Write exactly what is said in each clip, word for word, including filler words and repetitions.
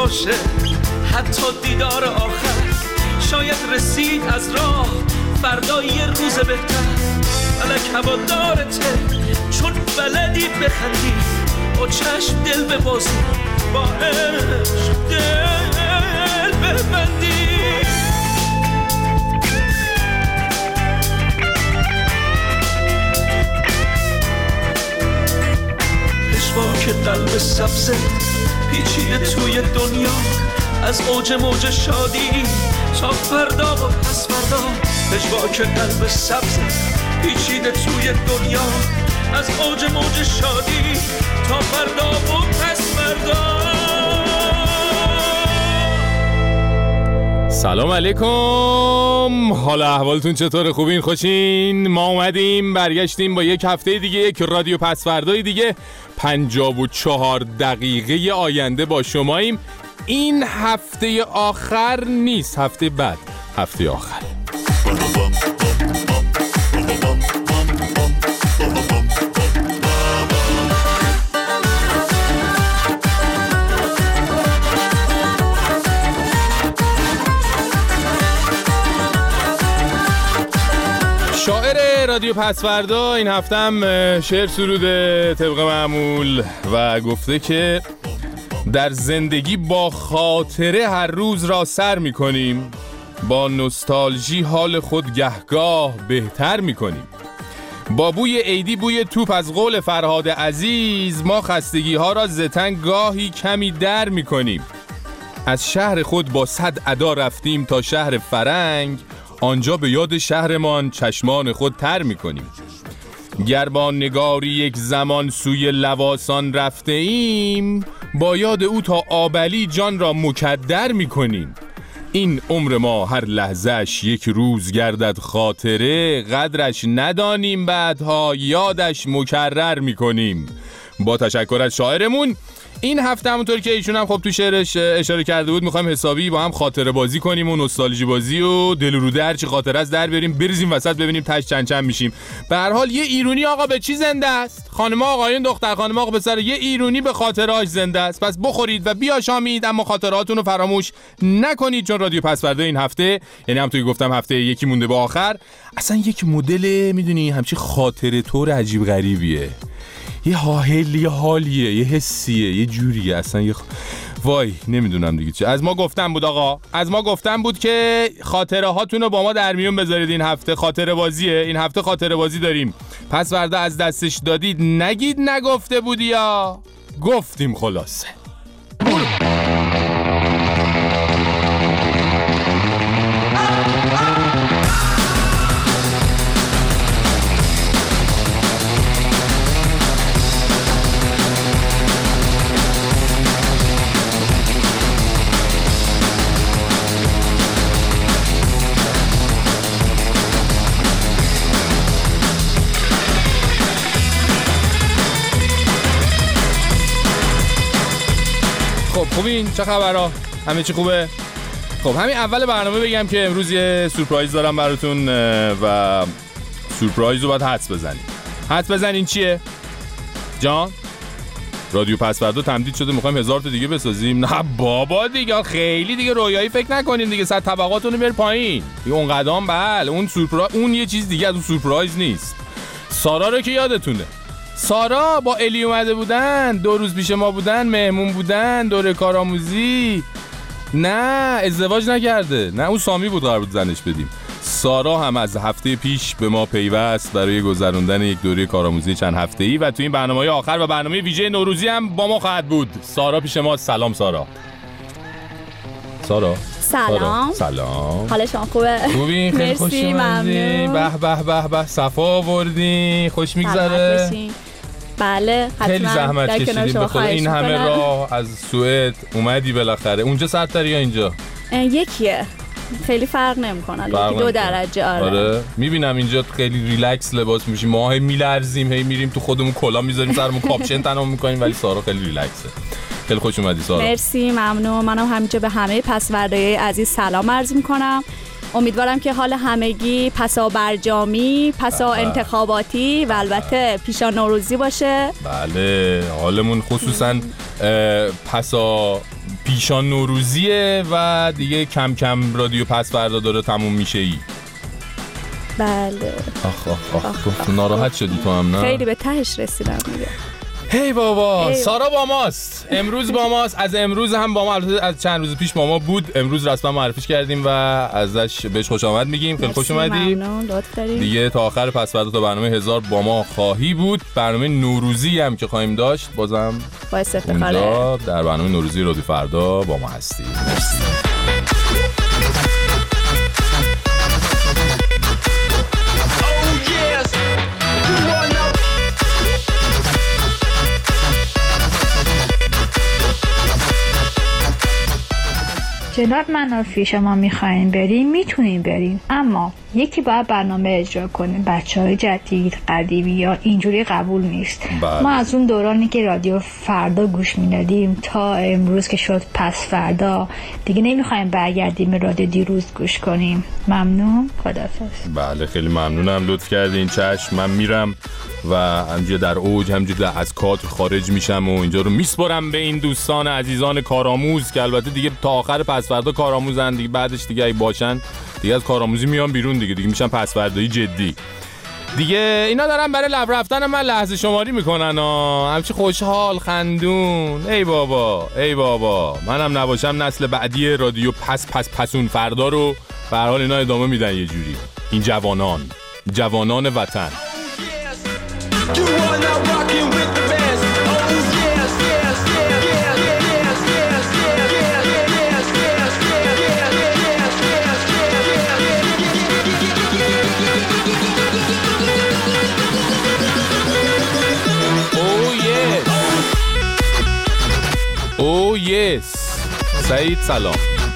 باشه حتی دیدار آخر. شاید رسید از راه فردا یه روز بهتر. فلک هوادارته چون بلدی بخندی، با چشم دل ببازی، با عشق دل ببندی. پشواک قلب سبزه پیچیده توی دنیا، از اوج موج شادی تا فردا و پس فردا. پشواک قلب سبزه پیچیده توی دنیا، از اوج موج شادی تا فردا و پس فردا. سلام علیکم، حال احوالتون چطور؟ خوبین؟ خوشین؟ ما اومدیم برگشتیم با یک هفته دیگه، یک رادیو پس فردای دیگه. پنجاه و چهار دقیقه آینده با شماییم. این هفته آخر نیست، هفته بعد هفته آخر. شاعر رادیو پسوردا این هفته هم شعر سروده طبق معمول و گفته که در زندگی با خاطره هر روز را سر می کنیم، با نوستالژی حال خود گهگاه بهتر می کنیم. با بوی عیدی بوی توپ از قول فرهاد عزیز، ما خستگی ها را زتن گاهی کمی در می کنیم. از شهر خود با صد ادا رفتیم تا شهر فرنگ، آنجا به یاد شهرمان چشمان خود تر می کنیم. گر با نگاری یک زمان سوی لواسان رفته ایم، با یاد او تا آبلی جان را مکدر می کنیم. این عمر ما هر لحظهش یک روز گردد خاطره، قدرش ندانیم بعدها یادش مکرر می کنیم. با تشکر از شاعرمون. این هفته همونطور که ایشون هم خب تو شعرش اشاره کرده بود، میخوایم حسابی با هم خاطره بازی کنیم و نوستالژی بازی و دل و روده هر چی خاطره از در بریم بریزیم وسط ببینیم تاش چند چند میشیم. به هر حال یه ایرونی آقا به چی زنده است؟ خانم آقایون، دختر خانم آقا پسر، یه ایرونی به خاطرهاش زنده است. پس بخورید و بیاشامید، اما خاطراتونو رو فراموش نکنید، چون رادیو پسوردا این هفته، یعنی همونطوری گفتم هفته یکی مونده به آخر، اصلا یک مدل میدونی همچی خاطره طور عجیب غریبیه. یه حاحل، یه حالیه، یه حسیه، یه جوریه، اصلا یه خ... وای نمیدونم دیگه چه. از ما گفتن بود آقا، از ما گفتن بود که خاطره هاتون رو با ما در میون بذارید. این هفته خاطره بازیه، این هفته خاطره بازی داریم. پس فردا از دستش دادید نگید نگفته بودی، یا گفتیم خلاصه. خوبین؟ چه خبرها؟ همه چی خوبه؟ خب همین اول برنامه بگم که امروز یه سورپرایز دارم براتون و سورپرایز رو باید حدس بزنید. حدس بزنین چیه؟ جان؟ رادیو پسوردا تمدید شده، میخوایم هزار تا دیگه بسازیم؟ نه بابا دیگه، خیلی دیگه رویایی فکر نکنین دیگه، صد طبقاتون رو بر پایین دیگه. اون قدم بله، اون سورپرایز، اون یه چیز دیگه از اون سورپرایز نیست. سارا رو که یادتونه، سارا با الی اومده بودن، دو روز پیش ما بودن، مهمون بودن، دوره کارآموزی. نه ازدواج نکرده، نه اون سامی بود قرار بود زنش بدیم. سارا هم از هفته پیش به ما پیوست برای گذروندن یک دوره کارآموزی چند هفته‌ای و تو این برنامه‌های آخر و برنامه ویژه نوروزی هم با ما خواهد بود. سارا پیش ما. سلام سارا. سارا سلام. سلام. حال شما خوبه؟ خوبین؟ خیلی خوش اومدین. به به به به، صفا آوردین. خوش میگذره؟ بله حتما. خیلی زحمت کشیدیم به خدا، این همه راه از سوئد اومدی بالاخره. اونجا سرد تره یا اینجا؟ یکیه، خیلی فرق نمیکنه، یکی دو درجه. آره, آره. میبینم اینجا خیلی ریلکس لباس میشیم، ما هی میلرزیم، هی میریم تو خودمون کلا میذاریم سرمون، کاپشن تنمون میکنیم، ولی سارا خیلی ریلکسه. خیلی خوش اومدی سارا. مرسی، ممنون. منم همینجا به همه پسوردای عزیز سلام عرض میکنم. امیدوارم که حال همگی پسا برجامی، پسا انتخاباتی و البته پیشا نوروزی باشه. بله، حالمون خصوصا پسا پیشان نوروزیه و دیگه کم کم رادیو پس فردا داره تموم میشه ای. بله. آخ آخ آخ گفت ناراحت شدی تو هم نه؟ خیلی به تهش رسیدم میگه. هی بابا سارا با ماست، امروز با ماست، از امروز هم با ما، از چند روز پیش با ما بود، امروز رسما معرفیش کردیم و ازش بهش خوش آمد میگیم. خیلی خوش اومدی. ممنون، لطف داری. دیگه تا آخر پس فردا تا برنامه هزار با ما خواهی بود. برنامه نوروزی هم که خواهیم داشت بازم با افتخاره در برنامه نوروزی رادیو فردا با ما هستی. مرسی. جناب منافی شما میخواین بریم میتونیم بریم، اما یکی باید برنامه اجرا کنه. بچه های جدید قدیمی یا اینجوری قبول نیست. بله. ما از اون دورانی که رادیو فردا گوش میدادیم تا امروز که شد پس فردا دیگه نمیخوایم برگردیم به رادیو دیروز گوش کنیم. ممنون، خداحافظ. بله خیلی ممنونم، لطف کردین. چشم، من میرم و همجوری در اوج همجوری از کادر خارج میشم و اینجا رو میسپرم به این دوستان عزیزان کارآموز که البته دیگه تا آخر پس فردا کارآموزن دیگه، بعدش دیگه ای باشن دیگه از کارآموزی میان بیرون دیگه دیگه میشن پس فردایی جدی دیگه. اینا دارن برای لب رفتن من لحظه شماری میکنن ها، همچی خوشحال خندون. ای بابا ای بابا منم نباشم نسل بعدی رادیو پس پس پسون فردا رو به هر حال اینا ادامه میدن یه جوری. این جوانان جوانان وطن. You are now rocking with the best. Oh yes, yes, yes, yes, yes, yes, yes, yes, yes, yes, yes, yes. Oh yes. Oh yes. سعید سلام.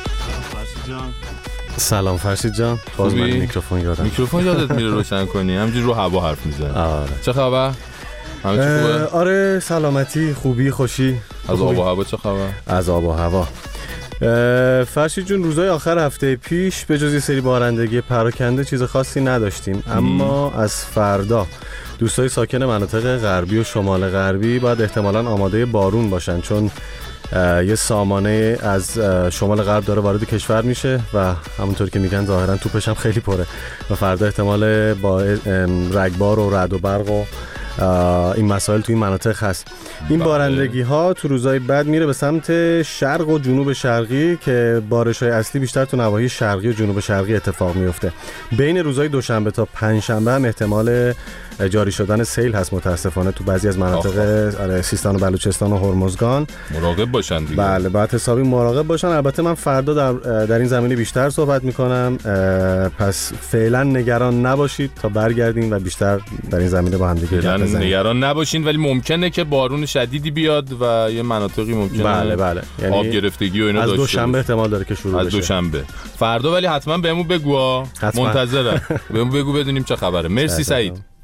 سلام فرشید جان. باز من میکروفون یادم میکروفون یادت میره روشن کنی، همینجوری رو هوا حرف میزنی. آره. چه خبر؟ همه چی خوبه؟ آره سلامتی، خوبی، خوشی. از آب و هوا چه خبر؟ از آب و هوا فرشید جون روزای آخر هفته پیش به جز یه سری بارندگی پراکنده چیز خاصی نداشتیم، اما ام. از فردا دوستای ساکن مناطق غربی و شمال غربی باید احتمالاً آماده بارون باشن، چون یه سامانه از شمال غرب داره وارد کشور میشه و همونطور که میگن ظاهرا توپش هم خیلی پره و فردا احتمال با رگبار و رعد و برق و این مسائل تو این مناطق هست. این بارندگی ها تو روزهای بعد میره به سمت شرق و جنوب شرقی که بارش های اصلی بیشتر تو نواحی شرقی و جنوب شرقی اتفاق میفته. بین روزهای دوشنبه تا پنجشنبه هم احتمال جاری شدن سیل هست متاسفانه تو بعضی از مناطق سیستان و بلوچستان و هرمزگان. مراقب باشن دیگه. بله باید حسابی مراقب باشن. البته من فردا در, در این زمینه بیشتر صحبت میکنم، پس فعلا نگران نباشید تا برگردیم و بیشتر در این زمینه با هم دیگه گپ بزنیم. نگران نباشین، ولی ممکنه که بارون شدیدی بیاد و یه مناطقی ممکنه بله بله یعنی آب گرفتگی و اینا داشته. از دوشنبه احتمال داره که شروع از بشه. از دوشنبه. فردا ولی حتما بهمون بگو، منتظرم. بهمون بگو بدونیم چه خبره. مرسی سعید.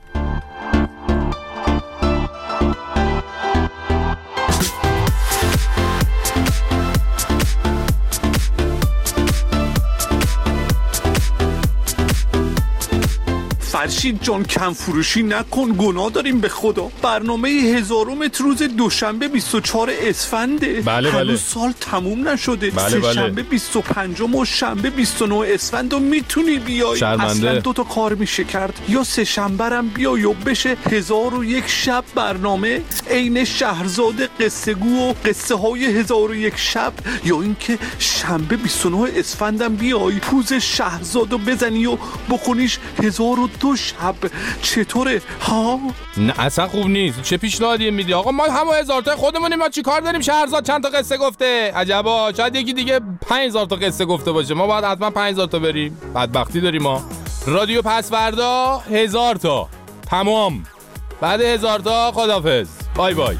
فرشید جان کم فروشی نکن، گناه داریم به خدا. برنامه هزارمت روز دوشنبه بیست و چهارم اسفنده. بله بله. هنوز سال تموم نشده. بله سه بله. شنبه بیست و پنجم و شنبه بیست و نهم اسفند و میتونی بیای. شرمنده. اصلا دو تا کار میشه کرد، یا سه شنبه هم بیای و بشه هزار و یک شب برنامه عین شهرزاد قصه گو و قصه های هزار و یک شب، یا اینکه شنبه بیست و نهم اسفندم بیای پوز شهرزادو بزنی و بخونیش هزار و دو شب. چطوره ها؟ نه اصلا خوب نیست. چه پیشنهادی میدی آقا؟ ما همون هزار تا خودمونیم، ما چیکار داریم؟ شهرزاد چند تا قصه گفته؟ عجبا، شاید یکی دیگه پنج هزار تا قصه گفته باشه، ما باید حتما پنج هزار تا بریم. بدبختی داریم ما. رادیو پس فردا هزار تا تمام. بعد هزار تا خدافظ. بای بای.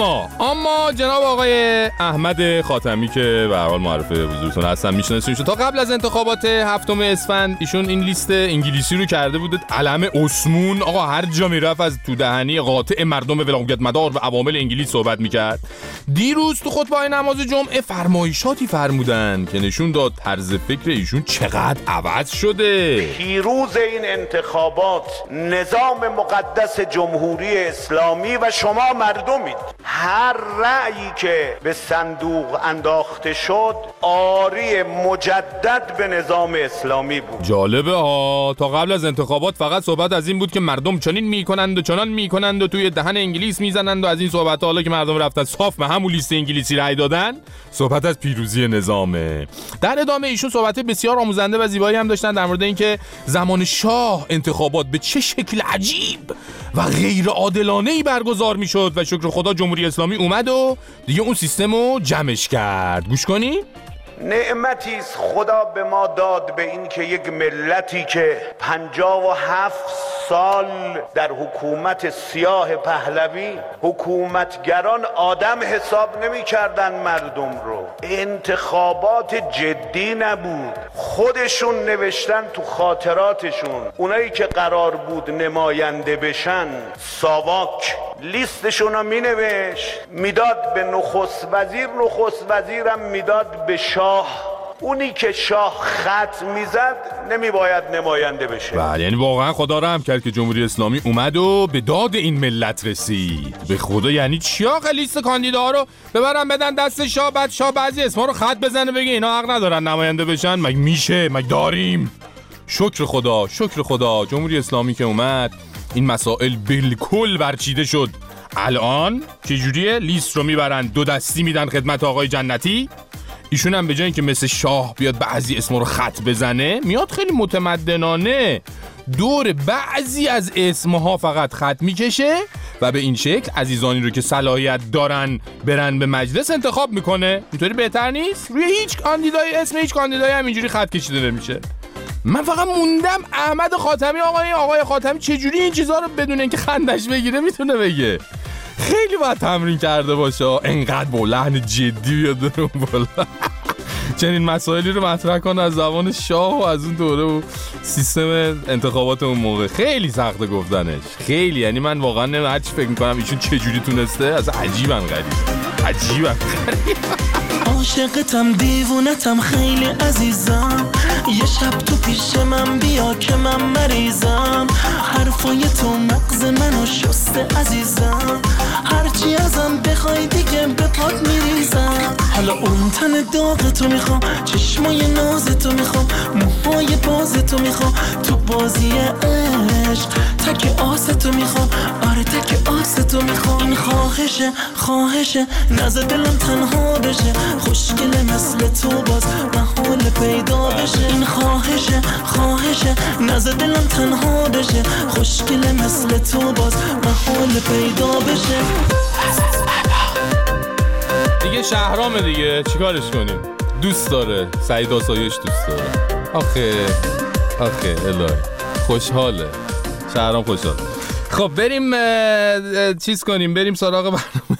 اما اما جناب آقای احمد خاتمی که به هر حال معرف حضورتون هستن میشناسینشون، تا قبل از انتخابات هفتم اسفند ایشون این لیست انگلیسی رو کرده بود علم اسمون. آقا هر جا میرفت از تو دهنی قاطع مردم ولایت مدار و عوامل انگلیس صحبت میکرد. دیروز تو خطبه نماز جمعه فرمایشاتی فرمودن که نشون داد طرز فکر ایشون چقدر عوض شده. پیروز این انتخابات نظام مقدس جمهوری اسلامی و شما مردمید. هر رأیی که به صندوق انداخته شد آری مجدد به نظام اسلامی بود. جالبه ها، تا قبل از انتخابات فقط صحبت از این بود که مردم چنین میکنند و چنان میکنند و توی دهن انگلیس میزنند و از این صحبت. حالا که مردم رفتن صاف به همون لیست انگلیسی رأی دادن، صحبت از پیروزی نظامه. در ادامه ایشون صحبت بسیار آموزنده و زیبایی هم داشتن در مورد اینکه زمان شاه انتخابات به چه شکل عجیب و غیر عادلانه‌ای برگزار میشد و شکر خدا جمهوری اسلامی اومد و دیگه اون سیستمو جمعش کرد. گوش کنی؟ نعمتی است خدا به ما داد به این که یک ملتی که پنجاه و هفت سال در حکومت سیاه پهلوی حکومتگران آدم حساب نمی کردن مردم رو، انتخابات جدی نبود، خودشون نوشتن تو خاطراتشون اونایی که قرار بود نماینده بشن ساواک لیستشون رو می نوشت میداد به نخست وزیر، نخست وزیرم میداد به شاه. اونی که شاه خط میزد نمی باید نماینده بشه. بله، یعنی واقعا خدا رحم کرد که جمهوری اسلامی اومد و به داد این ملت رسید. به خدا یعنی چی آقا لیست کاندیداها رو ببرن بدن دست شاه، بعد شاه بعضی اسما رو خط بزنه بگه اینا حق ندارن نماینده بشن؟ مگه میشه؟ مگه داریم؟ شکر خدا، شکر خدا جمهوری اسلامی که اومد این مسائل بالکل برچیده شد. الان چه جوریه؟ لیست رو میبرن دو دستی میدن خدمت آقای جنتی. ایشون هم به جای اینکه مثل شاه بیاد بعضی اسما رو خط بزنه، میاد خیلی متمدنانه دور بعضی از اسمها فقط خط میکشه و به این شکل عزیزانی رو که صلاحیت دارن برن به مجلس انتخاب میکنه. اینطوری بهتر نیست؟ روی هیچ کاندیدای اسم هیچ کاندیدایی هم اینجوری خط کشیده نمیشه. من فقط موندم احمد خاتمی آقای آقای خاتمی چجوری این چیزا رو بدون اینکه خندش بگیره میتونه بگه؟ خیلی باید تمرین کرده باشه، انقدر با لحن جدی بیاد درون بالا چنین مسائلی رو مطرح کنه از زبان شاه و از اون دوره و سیستم انتخابات اون موقع. خیلی سخته گفتنش، خیلی. یعنی من واقعا نمیدونم هرچی فکر میکنم ایشون چجوری تونسته، از عجیبن غریب عجیبن غریب. عاشقتم دیوونتم خیلی عزیزم، یه شب تو پیش من بیا که من مریضم، حرفای تو مغز منو شسته عزیزم، هرچی ازم بخوای دیگه به پات میریزم. حالا اون تن داغ تو میخوام، چشمای ناز تو میخوام، موهای باز تو میخوام، تو بازی عشق تک آس تو میخوام، آره تک آس تو میخوام. این خواهشه خواهشه نزد دلم تنها بشه، خوشگله مثل تو باز محال پیدا بشه. این خواهشه خواهشه نزد دلم تنها بشه، خوشگله مثل تو باز محال پیدا بشه. دیگه شهرامه دیگه، چیکارش کنیم؟ دوست داره، سعید آسایش دوست داره. آخه آخه الهی خوشحاله، شهرام خوشحاله. خب بریم چیز کنیم، بریم سراغ برنامه.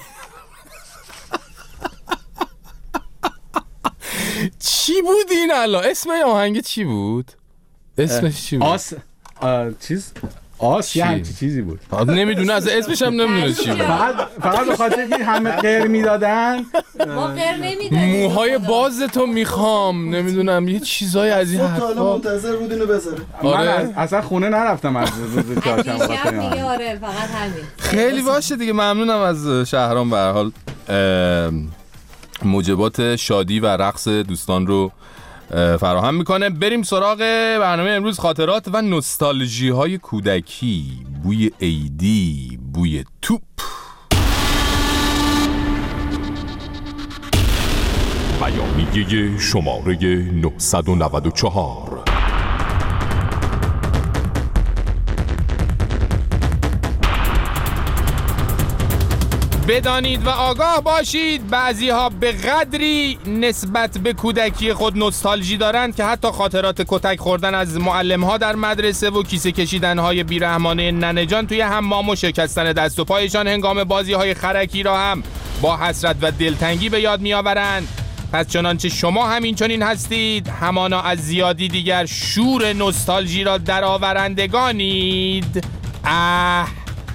چی بود این الان؟ اسم آهنگ چی بود؟ اسمش چی بود؟ آس چیز آس یه همچی چیزی بود. نمیدونه، از اسمش هم نمیدونه چی بود. فقط فقط به خاطر که همه غیر میدادن، ما غیر نمیدادیم. موهای باز تو میخوام، نمیدونم یه چیزای از این حرفا. حالا منتظر بود اینو بذاره. من از اصلا خونه نرفتم از روز چهارشنبه. آره فقط همین. خیلی باشه دیگه، ممنونم از شهرام. به هر حال موجبات شادی و رقص دوستان رو فراهم میکنه. بریم سراغ برنامه امروز، خاطرات و نوستالژی های کودکی، بوی عیدی، بوی توپ. بیانیه شماره نهصد و نود و چهار. بدانید و آگاه باشید بعضی ها به قدری نسبت به کودکی خود نوستالژی دارند که حتی خاطرات کتک خوردن از معلم ها در مدرسه و کیسه کشیدن های بیرحمانه ننه جان توی حمام و شکستن دست و پایشان هنگام بازی های خرکی را هم با حسرت و دلتنگی به یاد میآورند. پس چنانچه شما همین چنین هستید، همانا از زیادی دیگر شور نوستالژی را درآورندگانید. اه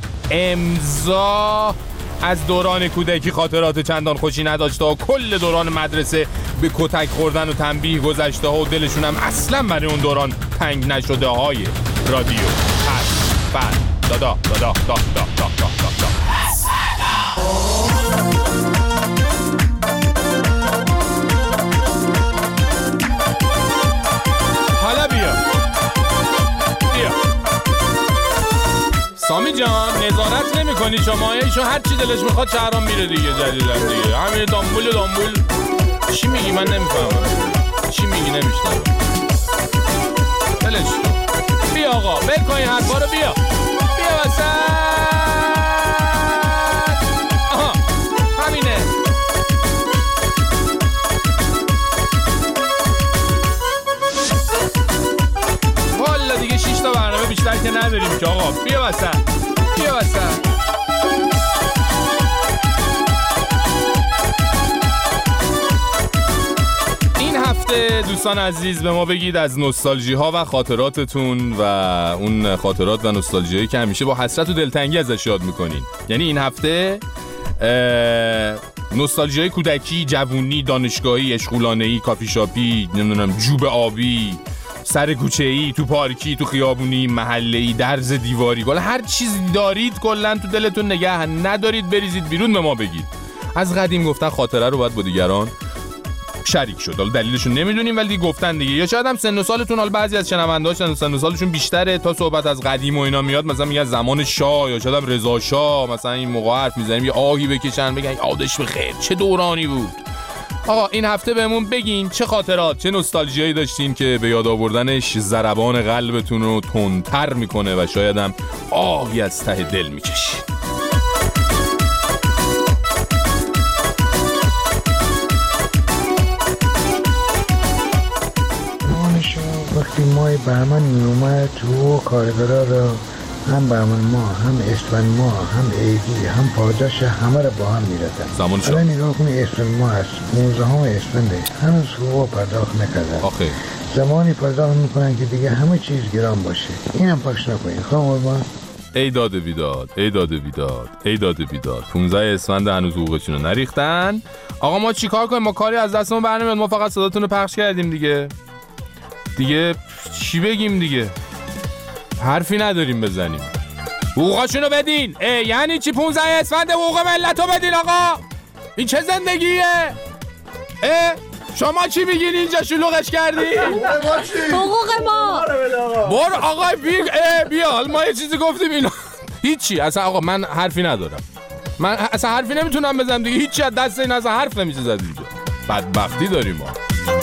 امضا از دوران کودکی خاطرات چندان خوشی نداشته و کل دوران مدرسه به کتک خوردن و تنبیه گذشته ها و دلشون هم اصلا برای اون دوران تنگ نشده های رادیو پس بر دادا دادا دا دا دا دا دا حالا بیا بیا سامی جان، نظارت نمی کنی شما؟ ایشون هر چی دلش میخواد شهرام میره دیگه. جدیدن دیگه همین دامبول دامبول. چی میگی؟ من نمیفهمم چی میگی، نمیشنم. بلش بیا آقا، بل کن این حرفا رو. بیا بیا وسط. آها همینه. والا دیگه شش تا برنامه بیشتر که نداریم که آقا. بیا وسط بیا وسط. این هفته دوستان عزیز به ما بگید از نوستالژی ها و خاطراتتون و اون خاطرات و نوستالژی هایی که همیشه با حسرت و دلتنگی ازش یاد میکنین. یعنی این هفته نوستالژی های کودکی، جوونی، دانشگاهی، اشغولانه‌ای، کافی شاپی، نمیدونم جوب آبی، سر کوچه‌ای، تو پارکی، تو خیابونی، محله‌ای، درز دیواری، کلا هر چیزی دارید کلا تو دلتون نگه ندارید بریزید بیرون به ما بگید. از قدیم گفتن خاطره رو باید با دیگران شریک شد. حالا دلیلشون نمیدونیم ولی گفتن دیگه. یا شاید هم سن و سالتون، حالا بعضی از شنونده‌ها سن و سالشون بیشتره تا صحبت از قدیم و اینا میاد، مثلا میگن زمان شاه یا شاید هم رضا شاه، مثلا این موقع حرف میزنیم یه آهی بکشن بگن یادش بخیر چه دورانی بود. آقا این هفته بهمون بگین چه خاطرات، چه نوستالژیایی داشتین که به یاد آوردنش ضربان قلبتون رو تندتر میکنه و شاید هم آهی از ته دل میکشید. وقتی ماه بهمن می اومد رو کارگرها را هم بهمن ماه، هم اسفند ماه، هم عیدی، هم پاداش همه را با هم می‌ریختن. زمان شد. الان نگاه کنی اسفند ماه است، پانزدهم اسفنده، هنوز حقوق پرداخت نکردن. آخه زمانی پرداخت میکنن که دیگه همه چیز گران باشه. اینم پخش نکنید. خانم قربان. ای داده بیداد، ای داده بیداد، ای داده بیداد. پانزده اسفند هنوز حقوقشون رو نریختن. آقا ما چیکار کنیم؟ ما کاری از دستمون برنمیاد. ما فقط صداتون رو پخش کردیم دیگه. دیگه چی بگیم دیگه؟ حرفی نداریم بزنیم. حقوقاشونو بدین. اه یعنی چی پانزده اسفند حقوق ملتو بدین آقا؟ این چه زندگیه؟ اه شما چی میگین اینجا شلوغش کردی؟ حقوق ما. برو آقا بیا بیا حالا ما یه چیزی گفتیم اینا. هیچی اصلا آقا من حرفی ندارم. من اصلا حرفی نمیتونم بزنم دیگه. هیچی از دست این اصلا حرف نمیشه زد اینجا. بدبختی داریم ما.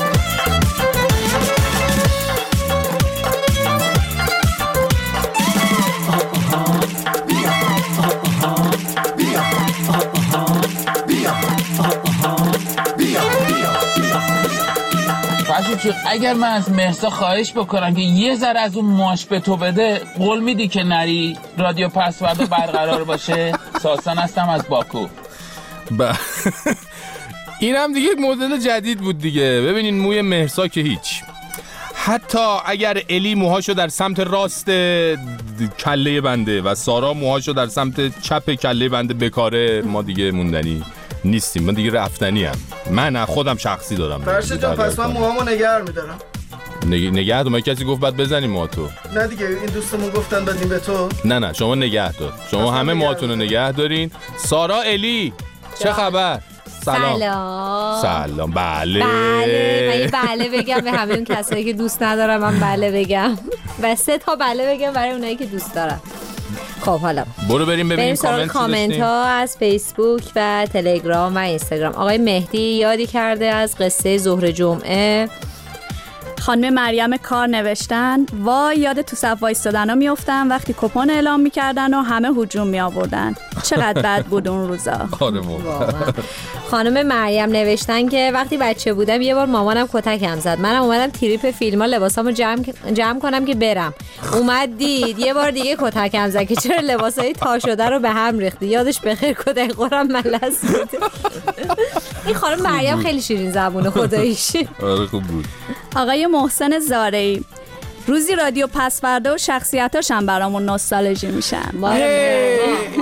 اگر من از مهسا خواهش بکنم که یه ذره از اون ماش به تو بده، قول میدی که نری رادیو پسوردا برقرار باشه؟ ساسان هستم از باکو. با این هم دیگه مدل جدید بود دیگه. ببینین موی مهسا که هیچ. حتی اگر الی موهاشو در سمت راست کله بنده و سارا موهاشو در سمت چپ کله بنده بکاره، ما دیگه موندنی نیستیم. من دیگه رفتنی هم. من خودم شخصی دارم. فرشت جان پس من موهامو نگه میدارم. نگ... نگه دارم. کسی گفت بعد بزنیم موها تو. نه دیگه این دوستمون گفتن بدیم به تو. نه نه شما نگه دار. شما همه موهاتون رو نگه دارین. سارا الی چه خبر؟ سلام. سلام. سلام. بله. بله. من بله بگم به همه اون کسایی که دوست ندارم من بله بگم. و سه تا بله بگم برای اونایی که دوست دارم. خب حالا برو بریم ببینیم کامنت کامنت ها از فیسبوک و تلگرام و اینستاگرام. آقای مهدی یادی کرده از قصه ظهر جمعه. خانم مریم کار نوشتن وای یاد تو صف وایستادنا میافتم وقتی کپون اعلام میکردن و همه هجوم میآوردن. چقدر بد بود اون روزا. خانم مریم نوشتن که وقتی بچه بودم یه بار مامانم کتکم زد. منم اومدم تریپ فیلم‌ها لباسامو جمع جمع کنم که برم. اومد دید یه بار دیگه کتکم زد که چرا لباسای تا شده رو به هم ریختی. یادش بخیر کتک خورم ملس بود. این خانم مریم خیلی شیرین زبونه خداییش. آره خوب بود. آقای محسن زارعی روزی رادیو پسوردا و شخصیتاش هم برامون نوستالژی میشن. هی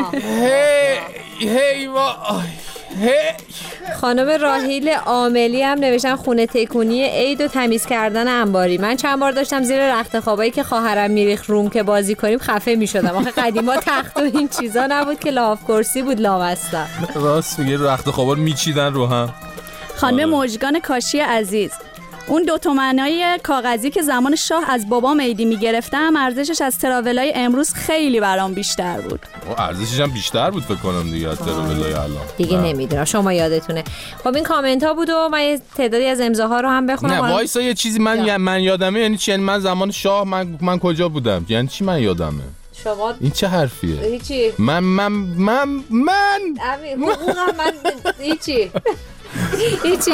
هی هی خانم راحیل عاملی هم نوشتن خونه تکونی عید و تمیز کردن انباری. من چند بار داشتم زیر رخت خوابایی که خواهرم میریخ روم که بازی کنیم خفه میشدم. آخه قدیما تخت و این چیزا نبود که لاف کرسی بود لامصب. راست میگه رخت خوابا رو میچیدن رو هم. خانم موجگان کاشی عزیز اون دو تومنای کاغذی که زمان شاه از بابام عیدی میگرفتم ارزشش از تراولای امروز خیلی برام بیشتر بود. ارزشش هم بیشتر بود فکر کنم دیگه از تراولای الان. دیگه نمیدونم شما یادتونه. خب این کامنت ها بود و من یه تعدادی از امضاها رو هم بخونم. نه وایسا یه چیزی من یا. من یادمه یعنی چی؟ یعنی من زمان شاه من من کجا بودم؟ یعنی چی من یادمه؟ شما این چه حرفیه؟ هیچی. من من من من حقوقم من هیچی. هیچی.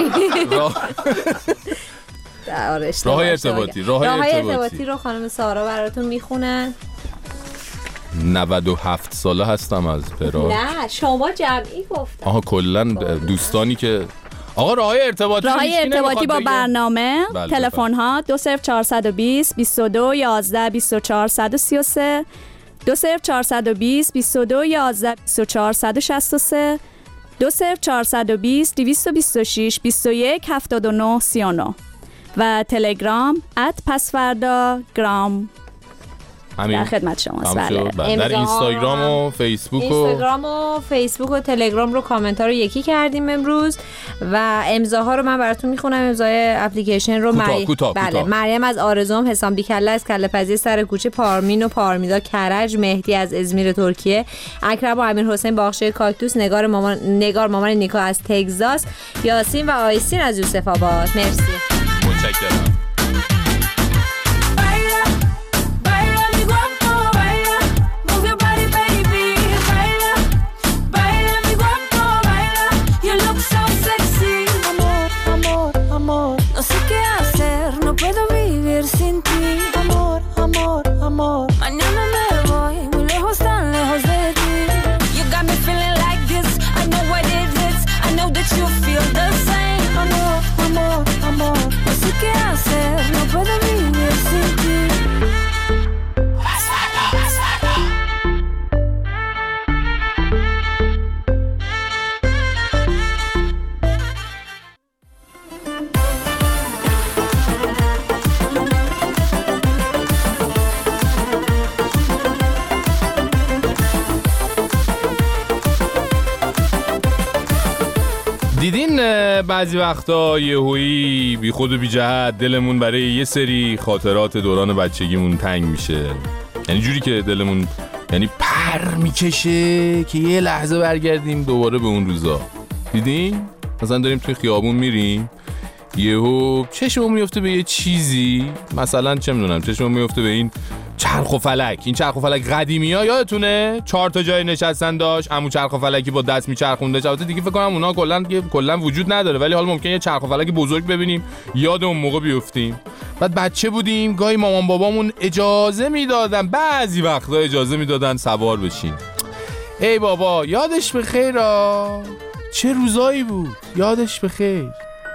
راه ارتباطی راه ارتباطی رو خانم سارا براتون میخونن. نود و هفت ساله هستم از پرا. نه شما جمعی گفتم. آها کلا دوستانی که آقا راه ارتباطی راه ارتباطی با برنامه تلفن ها دو صفر چهارصد و بیست بیست و دو یازده بیست و چهار صد و سی و سه دو صفر چهارصد و بیست بیست و دو یازده بیست و چهار صد و شصت و سه دو صفر چهارصد و بیست دویست و بیست و شش بیست و یک هفتاد و نه سی و نه و تلگرام ات پسوردا گرام در خدمت شماست. بله. در اینستاگرام و فیسبوک و اینستاگرام و فیسبوک و تلگرام رو کامنت ها رو یکی کردیم امروز و امضاها رو من براتون میخونم. امضای اپلیکیشن رو مریم بله مریم از آرزوم، حسام بیکله از کله پزی سر کوچه، پارمین و پارمیدا کرج، مهدی از ازمیر ترکیه، اکرم و امیر حسین باغچه کاکتوس، نگار مامان نگار مامان نیکا از تگزاس، یاسین و آیسین از یوسف آباد. مرسی. متشکرم. دیدین بعضی وقتا یهویی بی خود و بی جهت دلمون برای یه سری خاطرات دوران بچگیمون تنگ میشه، یعنی جوری که دلمون یعنی پر میکشه که یه لحظه برگردیم دوباره به اون روزا. دیدین؟ مثلا داریم توی خیابون میریم یهو چشمون میفته به یه چیزی، مثلا چه میدونم چشمون میفته به این چرخ و فلک. این چرخ و فلک قدیمی‌ها یادتونه چهار تا جای نشستن داشت، عمو چرخ و فلکی با دست میچرخونده. البته دیگه فکر کنم اونا کلا کلا وجود نداره، ولی حالا ممکنه یه چرخ و فلک بزرگ ببینیم یاد اون موقع بیفتیم. بعد بچه بودیم گاهی مامان بابامون اجازه میدادن، بعضی وقتا اجازه میدادن سوار بشیم. ای بابا یادش بخیر، چه روزایی بود، یادش بخیر.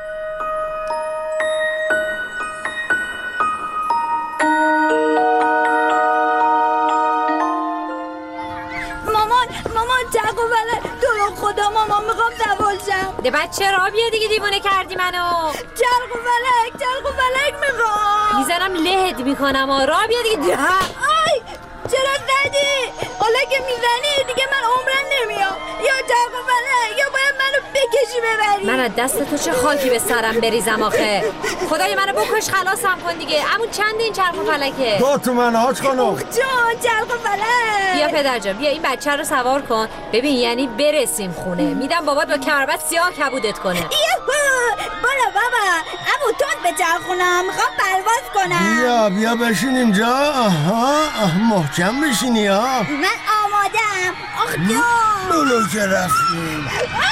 ده بچه را بیا دیگه، دیوونه کردی منو. چرخ و فلک چرخ و فلک میخوام. میزنم لهت میکنم و را بیا دیگه. آی چرا زدی؟ حالا که میزنی دیگه من عمرم نمیام. یا چرخ و فلک یا باید منو بکشی ببری. من از دست تو چه خاکی به سرم بریزم آخه. خدای منو بکش خلاصم کن دیگه. عمو چند این چرخ و فلکه؟ دو تومن حاج خانم. اوه جان چرخ و فلک. بیا پدر جان بیا این بچه رو سوار کن. ببین یعنی برسیم خونه میدم بابات با کمربند سیاه کبودت کنه. یهو بالا بابا عمو تند به چرخونم میخوام پرواز کنم. بیا بیا بشین اینجا. آها محکم بشینی ها. من آمادم. آخ جان بلو که رفتیم.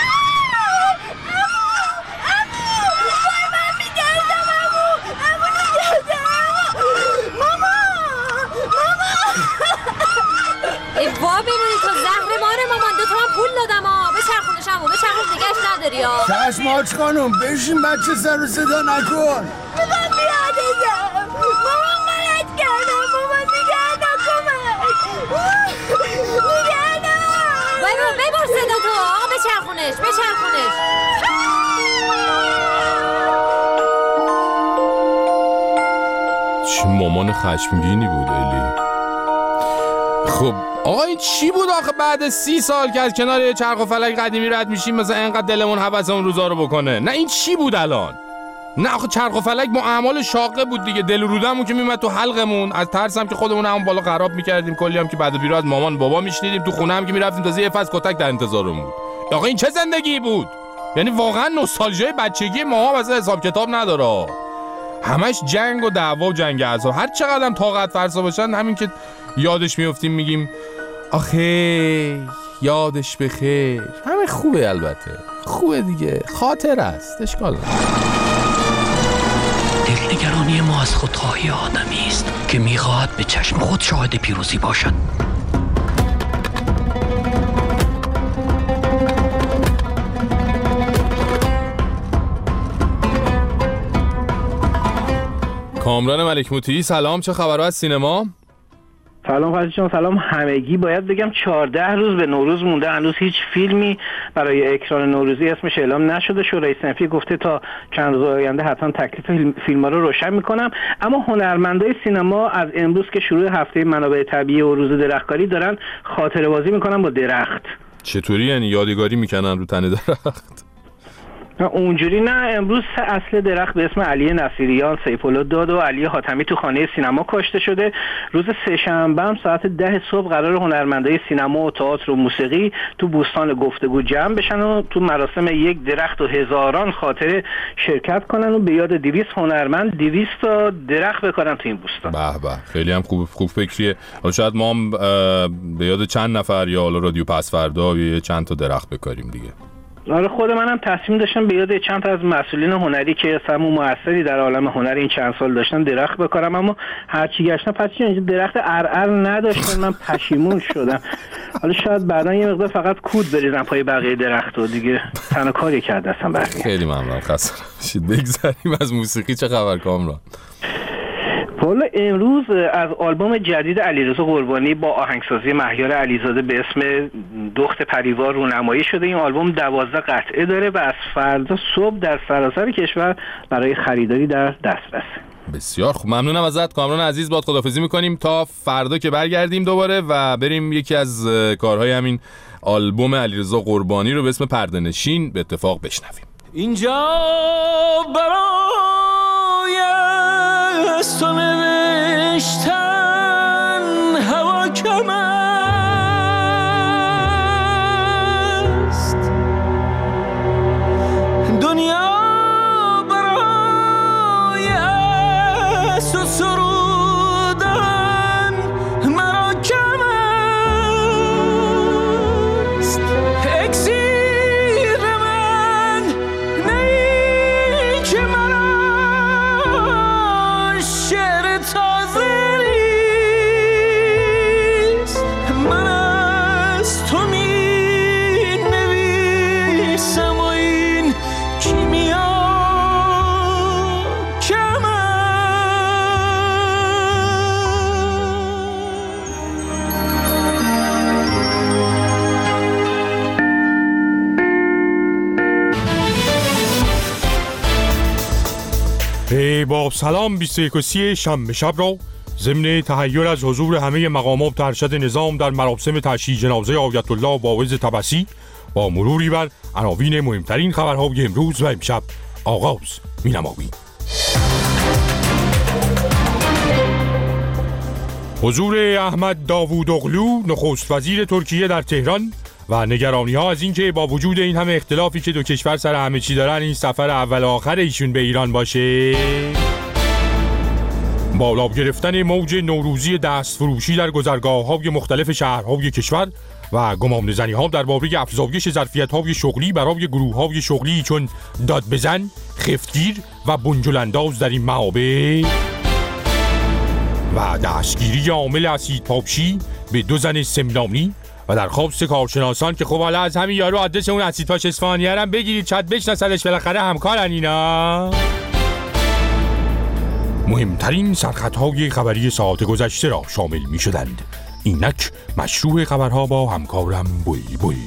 ای وا ببینی تو زهر ماره مامان دو تا من پول دادم ها. بچرخونش عمو بچرخونش نگهش نداری ها. چشم حاج خانم بشین بچه سر و صدا نکن. میخوام بیادشم. مامان غلط کردم. مامان نگه نکمک. نگه نکن. وای بابا ببر صدا تو آقا بچرخونش بچرخونش. چه مامان خشمگینی بود الی. خب آقا این چی بود آخه بعد سی سال که از کنار یه چرخ و فلک قدیمی رد میشیم مثلا اینقدر دلمون هوس اون روزا رو بکنه؟ نه این چی بود الان؟ نه آخه چرخ و فلک با اعمال شاقه بود دیگه. دل و رودمون که میومد تو حلقمون از ترسم که خودمون هم بالا خراب میکردیم. کلی هم که بعد بیرو از مامان بابا میشنیدیم. تو خونه هم که میرفتیم تازه یه فصل کتک در انتظارمون بود. آقا این چه زندگی بود؟ یعنی واقعا نوستالژی بچگی ما واسه حساب کتاب نداره. همش جنگ و دعوا و جنگ اعصاب. هر چقدر هم طاقت فرسا باشن همین که یادش میافتیم میگیم آخه یادش بخیر. همه خوبه البته خوبه دیگه خاطر است اشکال نداره. دلنگرانی ما از خودخواهی آدمی است که میخواهد به چشم خود شاهد پیروزی باشد. کامران ملک موطیی سلام، چه خبر از سینما؟ سلام فرشید جان، سلام همگی. باید بگم چهارده روز به نوروز مونده، هنوز هیچ فیلمی برای اکران نوروزی اسمش اعلام نشده. شورای صنفی گفته تا چند روز آینده حتما تکلیف فیلم‌ها رو روشن میکنم. اما هنرمندای سینما از امروز که شروع هفته منابع طبیعی و روز درختکاری دارن خاطره بازی میکنن با درخت. چطوری یعنی یادگاری میکنن رو تن درخت؟ اونجوری نه. امروز سه اصل درخت به اسم علی نصیریان، سیف‌الله داد و علی حاتمی تو خانه سینما کاشته شده. روز سه‌شنبه هم ساعت ده صبح قرار هنرمندای سینما و تئاتر و موسیقی تو بوستان گفتگو جمع بشن و تو مراسم یک درخت و هزاران خاطره شرکت کنن و به یاد دویست هنرمند دویست تا درخت بکنن تو این بوستان. به به خیلی هم خوب خوب فکریه. حالا شاید ما هم به یاد چند نفر یا حالا رادیو پسوردا یا چند تا درخت بکاریم دیگه. آره خود منم تصمیم داشتم به یاد چند تا از مسئولین هنری که سهم موثری در عالم هنر این چند سال داشتن درخت بکارم، اما هرچی گشتم پس اینجا درخت ارعر نداشتن. من پشیمون شدم. حالا شاید بعدا یه مقدار فقط کود بریزم پای بقیه درختو دیگه. تنها کاری کرد دستم برمیاد. خیلی ممنون، خسته نباشید. بگذریم از موسیقی. چه خبر کامران؟ والا امروز از آلبوم جدید علیرضا قربانی با آهنگسازی مهیار علیزاده به اسم دخت پریوار رونمایی شده. این آلبوم دوازده قطعه داره و از فردا صبح در سراسر کشور برای خریداری در دسترسه. بسیار خوب، ممنونم ازت کامران عزیز. باد خداحافظی میکنیم تا فردا که برگردیم دوباره و بریم یکی از کارهای همین آلبوم علیرضا قربانی رو به اسم پرده‌نشین به اتفاق بشنویم. اینجا برای از تو نوشتن هوا کم است، دنیا برای از تو سرودن مرا کم است. اکسیر من نی که مرا شعر تازه نیست. من از تو می نویسم و این کیمیا کم است. ای با سلام بیست و یک و سی شنبه شب را ضمن تحیر از حضور همه مقامات ارشد نظام در مراسم تشییع جنازه آیت الله واعظ طبسی با مروری بر عناوین مهمترین خبرهای امروز و امشب آغاز می‌نماییم. حضور احمد داوودوغلو نخست وزیر ترکیه در تهران و نگرانی‌ها از اینکه با وجود این همه اختلافی که دو کشور سر همه چی دارن این سفر اول و آخر ایشون به ایران باشه. بالا گرفتن موج نوروزی دستفروشی در گذرگاه‌های مختلف شهرهای کشور و گمانه‌زنی‌ها درباره افزایش ظرفیت‌های شغلی برای گروه‌های شغلی چون داد بزن، خفتگیر و بنجلانداز در این معابر و دستگیری عامل اسید پاپشی به دو زن سمنانی و درخواست کارشناسان که خب حالا از همین یارو آدرس اون اسید پاش اصفهانی هم بگیرید چت بشناسنش، بالاخره همکارن اینا. مهمترین سرخطهای خبری ساعت گذشته را شامل می شدند. اینک مشروع خبرها با همکارم بلبل.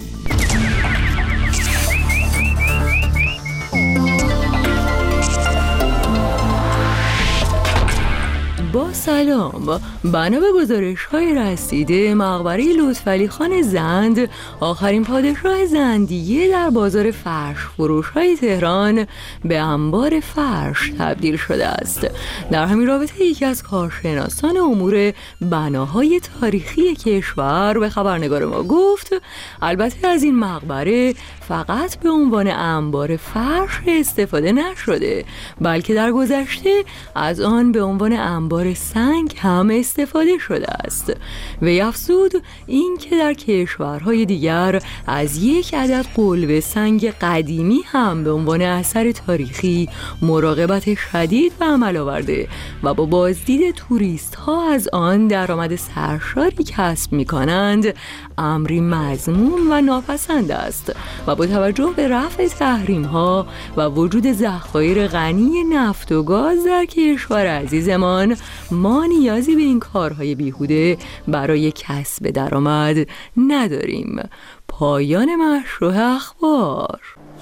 با سلام، بنا به گزارش‌های رسیده مقبره لطفعلی خان زند آخرین پادشاه زندیه در بازار فرش فروش‌های تهران به انبار فرش تبدیل شده است. در همین رابطه یکی از کارشناسان امور بناهای تاریخی کشور به خبرنگار ما گفت البته از این مقبره فقط به عنوان انبار فرش استفاده نشده، بلکه در گذشته از آن به عنوان انبار سنگ هم استفاده شده است. وی افزود این که در کشورهای دیگر از یک عدد قلب سنگ قدیمی هم به عنوان اثر تاریخی مراقبت شدید به عمل آورده و با بازدید توریست ها از آن درآمد سرشاری کسب می کنند امری مذموم و ناپسند است و با توجه به رفع تحریم ها و وجود ذخایر غنی نفت و گاز در کشور عزیزمان ما نیازی به این کارهای بیهوده برای کسب درآمد نداریم. پایان مشروع اخبار.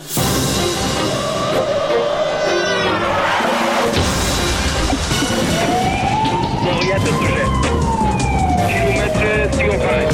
موقعیت دوشه کیلومتر سی و پنج.